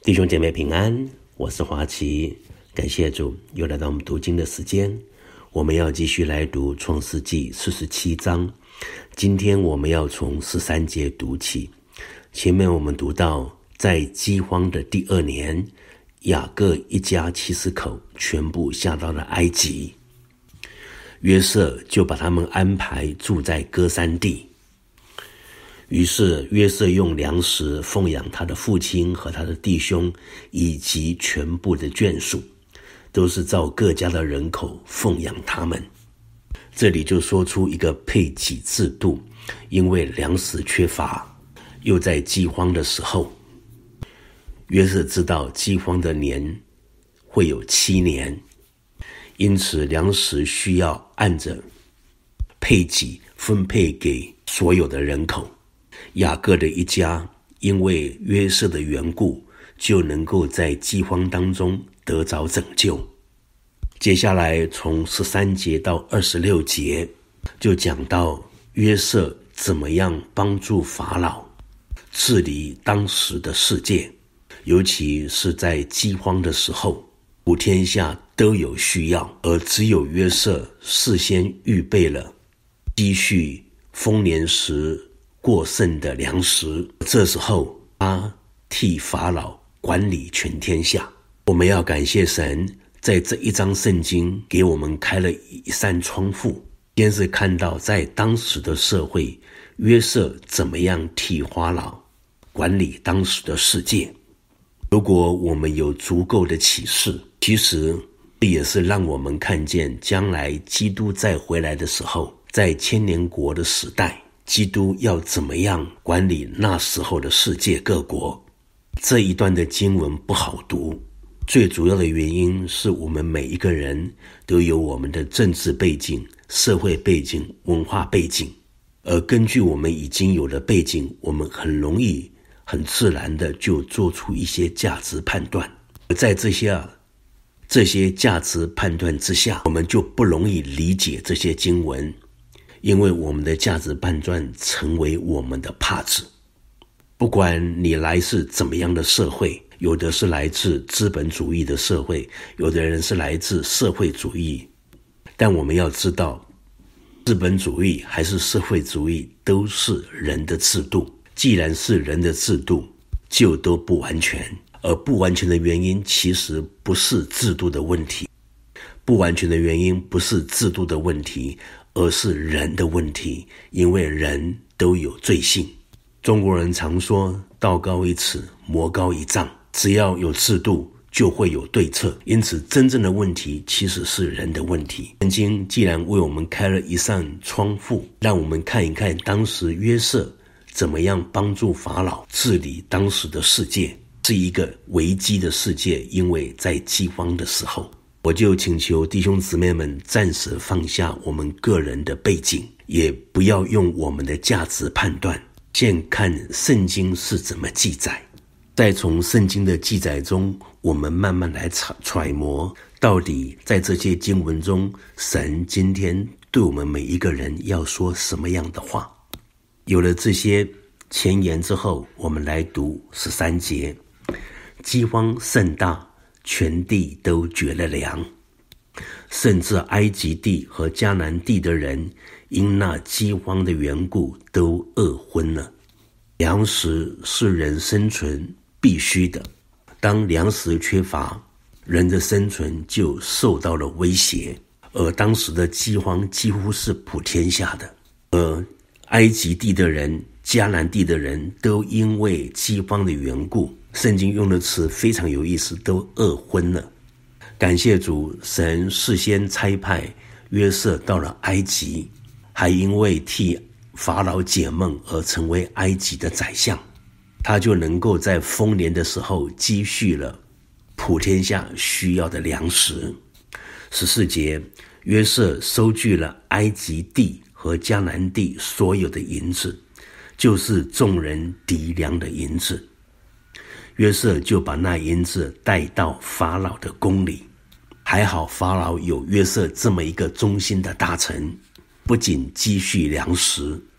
弟兄姐妹平安，我是华奇，感谢主又来到我们读经的时间。我们要继续来读创世纪47章，今天我们要从13节读起。前面我们读到，在饥荒的第2年，雅各一家70口全部下到了埃及，约瑟就把他们安排住在歌珊地。于是约瑟用粮食奉养他的父亲和他的弟兄，以及全部的眷属，都是照各家的人口奉养他们。这里就说出一个配给制度，因为粮食缺乏，又在饥荒的时候，约瑟知道饥荒的年会有7年，因此粮食需要按着配给分配给所有的人口。雅各的一家因为约瑟的缘故，就能够在饥荒当中得着拯救。接下来从13节到26节就讲到约瑟怎么样帮助法老治理当时的世界，尤其是在饥荒的时候，普天下都有需要，而只有约瑟事先预备了积蓄丰年时过剩的粮食。这时候他替法老管理全天下。我们要感谢神，在这一章圣经给我们开了一扇窗户，先是看到在当时的社会，约瑟怎么样替法老管理当时的世界。如果我们有足够的启示，其实这也是让我们看见将来基督再回来的时候，在千年国的时代，基督要怎么样管理那时候的世界各国。这一段的经文不好读，最主要的原因是我们每一个人都有我们的政治背景、社会背景、文化背景，而根据我们已经有的背景，我们很容易很自然的就做出一些价值判断。而在这些价值判断之下，我们就不容易理解这些经文，因为我们的价值判断成为我们的帕子。不管你来自怎么样的社会，有的是来自资本主义的社会，有的人是来自社会主义，但我们要知道，资本主义还是社会主义都是人的制度。既然是人的制度，就都不完全，而不完全的原因其实不是制度的问题，不完全的原因不是制度的问题，而是人的问题，因为人都有罪性。中国人常说道高一尺，魔高一丈，只要有制度就会有对策，因此真正的问题其实是人的问题。圣经既然为我们开了一扇窗户，让我们看一看当时约瑟怎么样帮助法老治理当时的世界，是一个危机的世界，因为在饥荒的时候。我就请求弟兄姊妹们暂时放下我们个人的背景，也不要用我们的价值判断，先看圣经是怎么记载，再从圣经的记载中，我们慢慢来揣摩，到底在这些经文中，神今天对我们每一个人要说什么样的话。有了这些前言之后，我们来读13节。饥荒甚大，全地都绝了粮，甚至埃及地和迦南地的人因那饥荒的缘故都饿昏了。粮食是人生存必须的，当粮食缺乏，人的生存就受到了威胁，而当时的饥荒几乎是普天下的，而埃及地的人、迦南地的人都因为饥荒的缘故，圣经用的词非常有意思，都饿昏了。感谢主，神事先差派约瑟到了埃及，还因为替法老解梦而成为埃及的宰相，他就能够在丰年的时候积蓄了普天下需要的粮食。14节，约瑟收据了埃及地和迦南地所有的银子，就是众人籴粮的银子。约瑟就把那银子带到法老的宫里，还好法老有约瑟这么一个忠心的大臣，不仅积蓄粮食，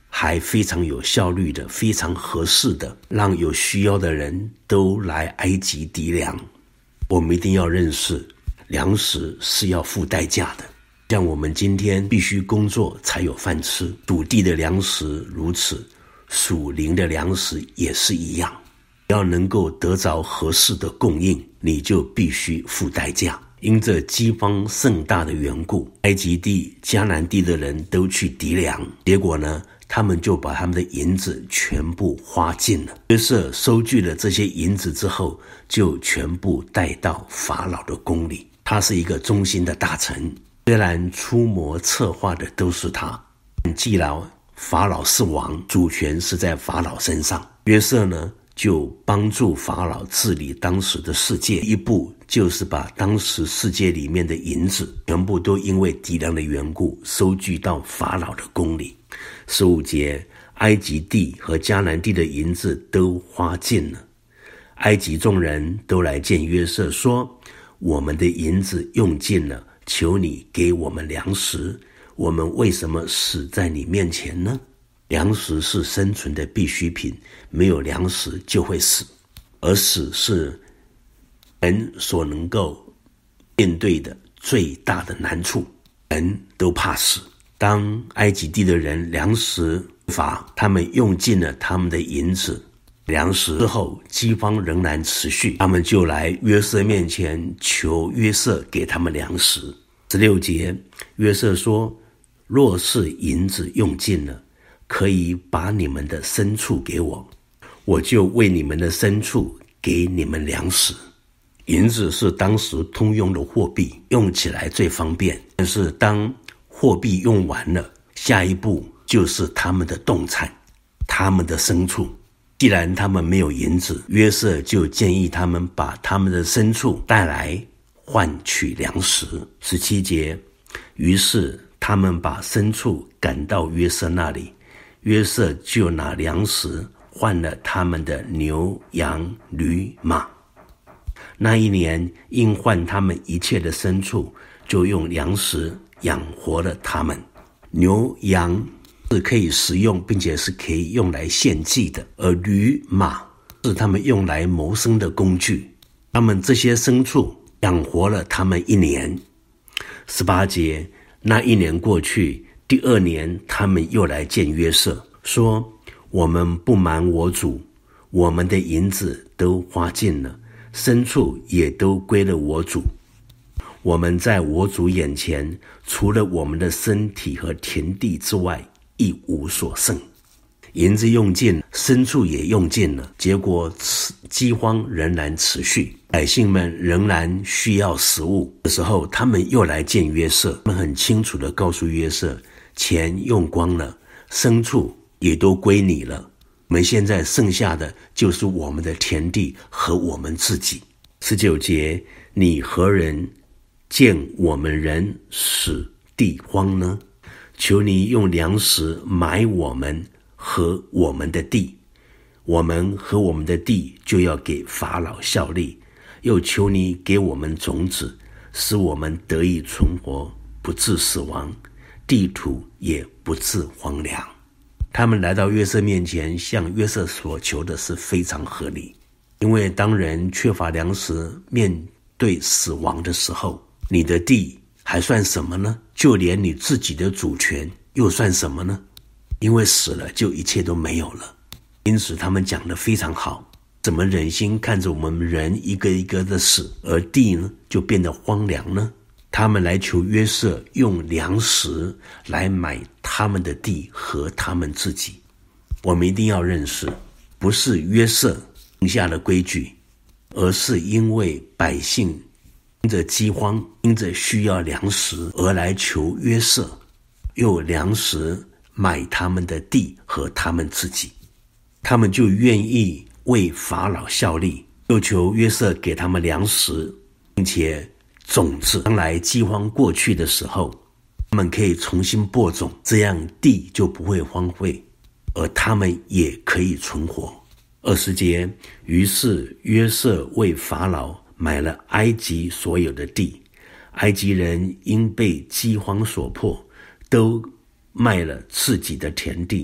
还非常有效率的，非常合适的，让有需要的人都来埃及籴粮。我们一定要认识，粮食是要付代价的。像我们今天必须工作才有饭吃，土地的粮食如此，属灵的粮食也是一样。要能够得着合适的供应，你就必须付代价。因这饥荒甚大的缘故，埃及地、迦南地的人都去籴粮，结果呢，他们就把他们的银子全部花尽了。约瑟收据了这些银子之后，就全部带到法老的宫里。他是一个忠心的大臣，虽然出谋策划的都是他，既然法老是王，主权是在法老身上。约瑟呢，就帮助法老治理当时的世界，一步就是把当时世界里面的银子全部都因为籴粮的缘故收据到法老的宫里。15节，埃及地和迦南地的银子都花尽了。埃及众人都来见约瑟说，我们的银子用尽了，求你给我们粮食，我们为什么死在你面前呢？粮食是生存的必需品，没有粮食就会死，而死是人所能够面对的最大的难处，人都怕死。当埃及地的人粮食乏，他们用尽了他们的银子粮食之后，饥荒仍然持续，他们就来约瑟面前求约瑟给他们粮食。16节，约瑟说，若是银子用尽了，可以把你们的牲畜给我，我就为你们的牲畜给你们粮食。银子是当时通用的货币，用起来最方便，但是当货币用完了，下一步就是他们的动产，他们的牲畜。既然他们没有银子，约瑟就建议他们把他们的牲畜带来换取粮食。17节，于是他们把牲畜赶到约瑟那里，约瑟就拿粮食换了他们的牛、羊、驴、马。那一年因换他们一切的牲畜，就用粮食养活了他们。牛、羊是可以食用，并且是可以用来献祭的，而驴、马是他们用来谋生的工具。他们这些牲畜养活了他们1年。18节，那1年过去，第2年他们又来见约瑟，说，我们不瞒我主，我们的银子都花尽了，牲畜也都归了我主。我们在我主眼前，除了我们的身体和田地之外，一无所剩。银子用尽，牲畜也用尽了，结果饥荒仍然持续，百姓们仍然需要食物。这时候他们又来见约瑟，他们很清楚地告诉约瑟，钱用光了，牲畜也都归你了，我们现在剩下的就是我们的田地和我们自己。19节，你何人见我们人使地荒呢？求你用粮食买我们和我们的地，我们和我们的地就要给法老效力，又求你给我们种子，使我们得以存活，不致死亡，地土也不致荒凉。他们来到约瑟面前，向约瑟所求的是非常合理，因为当人缺乏粮食，面对死亡的时候，你的地还算什么呢？就连你自己的主权又算什么呢？因为死了就一切都没有了。因此他们讲得非常好，怎么忍心看着我们人一个一个的死，而地呢就变得荒凉呢？他们来求约瑟用粮食来买他们的地和他们自己。我们一定要认识，不是约瑟定下了规矩，而是因为百姓因着饥荒，因着需要粮食而来求约瑟用粮食买他们的地和他们自己。他们就愿意为法老效力，又求约瑟给他们粮食，并且种子，将来饥荒过去的时候，他们可以重新播种，这样地就不会荒废，而他们也可以存活。20节，于是约瑟为法老买了埃及所有的地，埃及人因被饥荒所迫，都卖了自己的田地，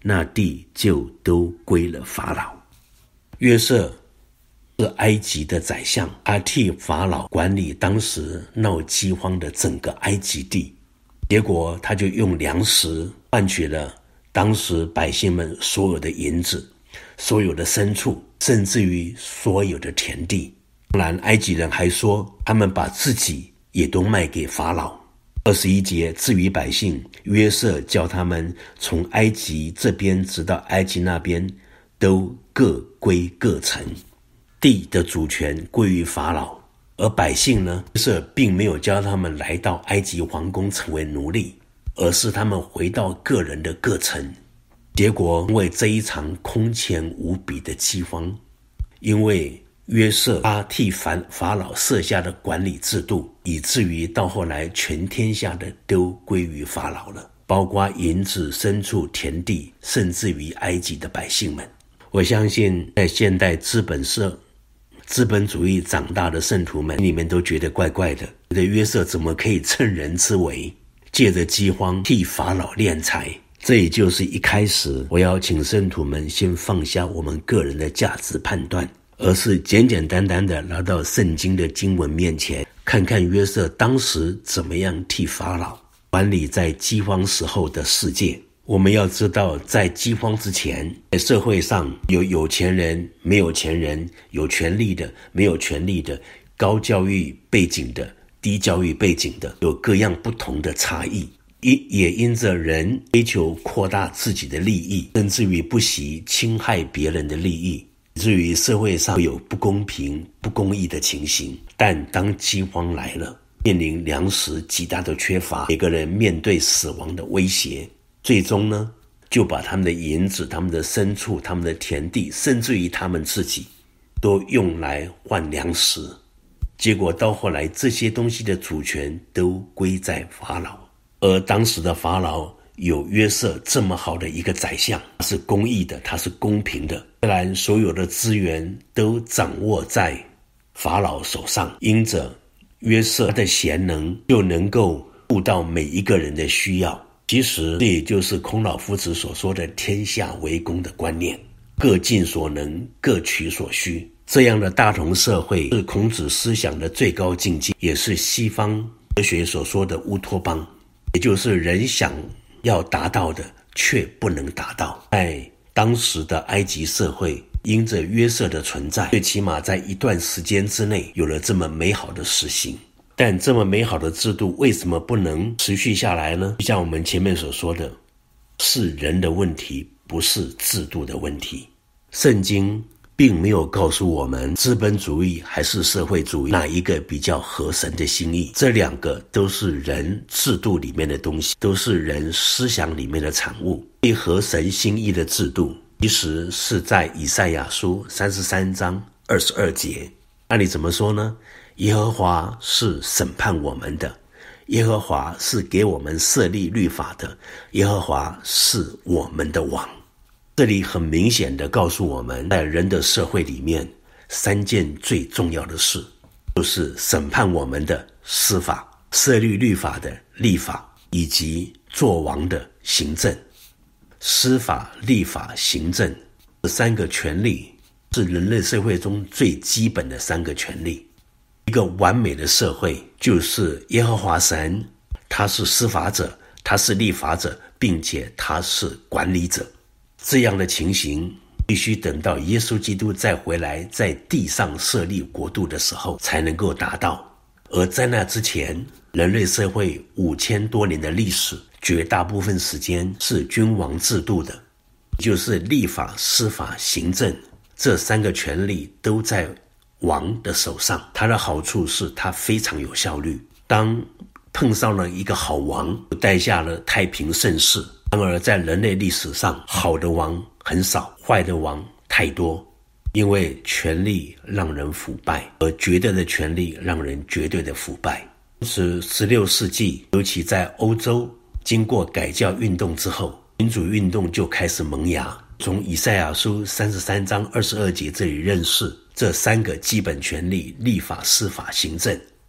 那地就都归了法老。约瑟是埃及的宰相，他替法老管理当时闹饥荒的整个埃及地，结果他就用粮食换取了当时百姓们所有的银子、所有的牲畜，甚至于所有的田地。当然埃及人还说他们把自己也都卖给法老。21节，至于百姓，约瑟叫他们从埃及这边直到埃及那边都各归各城，地的主权归于法老。而百姓呢，约瑟并没有叫他们来到埃及皇宫成为奴隶，而是他们回到个人的各城。结果因为这一场空前无比的饥荒，因为约瑟他替法老设下的管理制度，以至于到后来全天下的都归于法老了，包括银子、牲畜、田地，甚至于埃及的百姓们。我相信在现代资本主义长大的圣徒们，你们都觉得怪怪的，觉得约瑟怎么可以趁人之危，借着饥荒替法老敛财。这也就是一开始我要请圣徒们先放下我们个人的价值判断，而是简简单单的来到圣经的经文面前，看看约瑟当时怎么样替法老管理在饥荒时候的世界。我们要知道，在饥荒之前，在社会上有有钱人、没有钱人，有权利的、没有权利的，高教育背景的、低教育背景的，有各样不同的差异。也因着人追求扩大自己的利益，甚至于不惜侵害别人的利益，以至于社会上有不公平、不公义的情形。但当饥荒来了，面临粮食极大的缺乏，每个人面对死亡的威胁，最终呢，就把他们的银子、他们的牲畜、他们的田地，甚至于他们自己，都用来换粮食。结果到后来，这些东西的主权都归在法老。而当时的法老有约瑟这么好的一个宰相，他是公义的，他是公平的。虽然所有的资源都掌握在法老手上，因着约瑟他的贤能，就能够顾到每一个人的需要。其实这也就是孔老夫子所说的天下为公的观念，各尽所能，各取所需。这样的大同社会是孔子思想的最高境界，也是西方哲学所说的乌托邦，也就是人想要达到的却不能达到。在当时的埃及社会，因着约瑟的存在，最起码在一段时间之内有了这么美好的实行。但这么美好的制度为什么不能持续下来呢？就像我们前面所说的，是人的问题，不是制度的问题。圣经并没有告诉我们资本主义还是社会主义哪一个比较合神的心意，这两个都是人制度里面的东西，都是人思想里面的产物。最合神心意的制度其实是在以赛亚书33章22节，那里怎么说呢？耶和华是审判我们的，耶和华是给我们设立律法的，耶和华是我们的王。这里很明显的告诉我们，在人的社会里面三件最重要的事，就是审判我们的司法、设立律法的立法，以及作王的行政。司法、立法、行政这三个权利是人类社会中最基本的三个权利。一个完美的社会就是耶和华神，他是司法者，他是立法者，并且他是管理者。这样的情形必须等到耶稣基督再回来，在地上设立国度的时候才能够达到。而在那之前，人类社会5000多年的历史，绝大部分时间是君王制度的，就是立法、司法、行政这三个权利都在王的手上。他的好处是他非常有效率，当碰上了一个好王，带下了太平盛世。然而在人类历史上，好的王很少，坏的王太多，因为权力让人腐败，而绝对的权力让人绝对的腐败。是16世纪，尤其在欧洲，经过改教运动之后，民主运动就开始萌芽。从以赛亚书33章22节这里认识这三个基本权利：立法、司法、行政。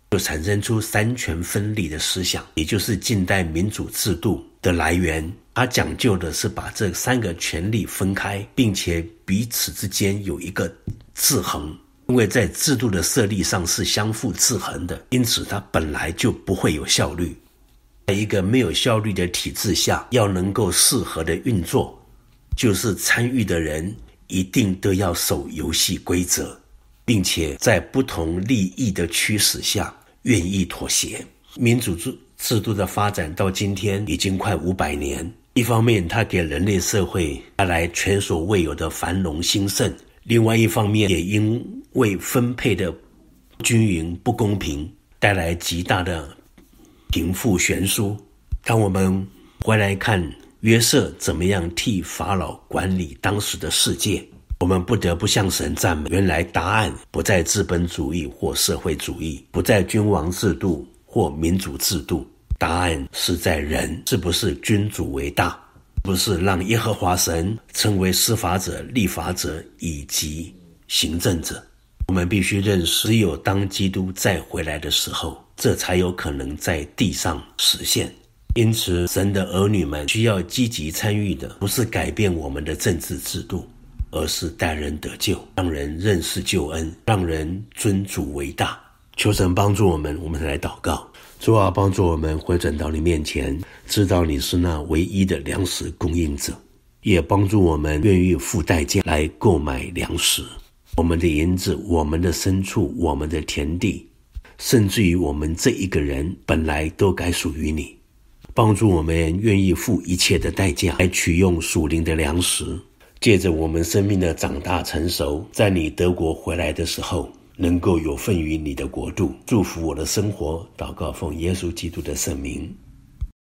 就产生出三权分立的思想，也就是近代民主制度的来源。它讲究的是把这三个权力分开，并且彼此之间有一个制衡，因为在制度的设立上是相互制衡的，因此它本来就不会有效率。在一个没有效率的体制下，要能够适合的运作，就是参与的人一定都要守游戏规则，并且在不同利益的驱使下愿意妥协。民主制度的发展到今天已经快500年，一方面它给人类社会带来前所未有的繁荣兴盛，另外一方面也因为分配的均匀不公平带来极大的贫富悬殊。当我们回来看约瑟怎么样替法老管理当时的世界，我们不得不向神赞美，原来答案不在资本主义或社会主义，不在君王制度或民主制度，答案是在人是不是君主为大，不是让耶和华神成为司法者、立法者以及行政者。我们必须认识，只有当基督再回来的时候，这才有可能在地上实现。因此，神的儿女们需要积极参与的，不是改变我们的政治制度，而是带人得救，让人认识救恩，让人尊主为大。求神帮助我们，我们来祷告。主啊，帮助我们回转到你面前，知道你是那唯一的粮食供应者，也帮助我们愿意付代价来购买粮食。我们的银子，我们的牲畜，我们的田地，甚至于我们这一个人本来都该属于你。帮助我们愿意付一切的代价来取用属灵的粮食，借着我们生命的长大成熟，在你得国回来的时候能够有份于你的国度。祝福我的生活，祷告奉耶稣基督的圣名。